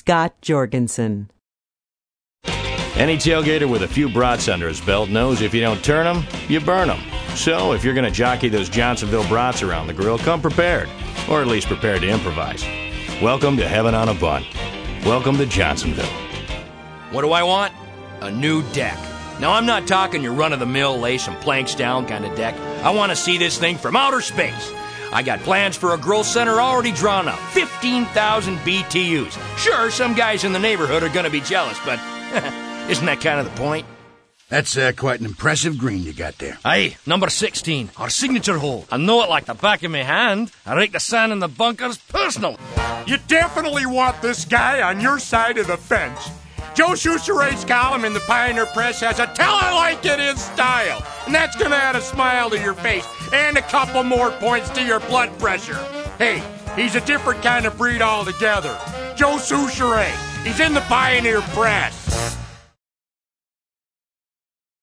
Scott Jorgensen. Any tailgater with a few brats under his belt knows if you don't turn them, you burn them. So if you're going to jockey those Johnsonville brats around the grill, come prepared, or at least prepared to improvise. Welcome to Heaven on a Bun. Welcome to Johnsonville. What do I want? A new deck. Now, I'm not talking your run-of-the-mill lay some planks down kind of deck. I want to see this thing from outer space. I got plans for a growth center already drawn up. 15,000 BTUs. Sure, some guys in the neighborhood are going to be jealous, but isn't that kind of the point? That's quite an impressive green you got there. Aye, number 16, our signature hole. I know it like the back of my hand. I rake the sand in the bunkers personal. You definitely want this guy on your side of the fence. Joe Souchere's column in the Pioneer Press has a tell I like it in style, and that's going to add a smile to your face and a couple more points to your blood pressure. Hey, he's a different kind of breed altogether. Joe Souchere, he's in the Pioneer Press.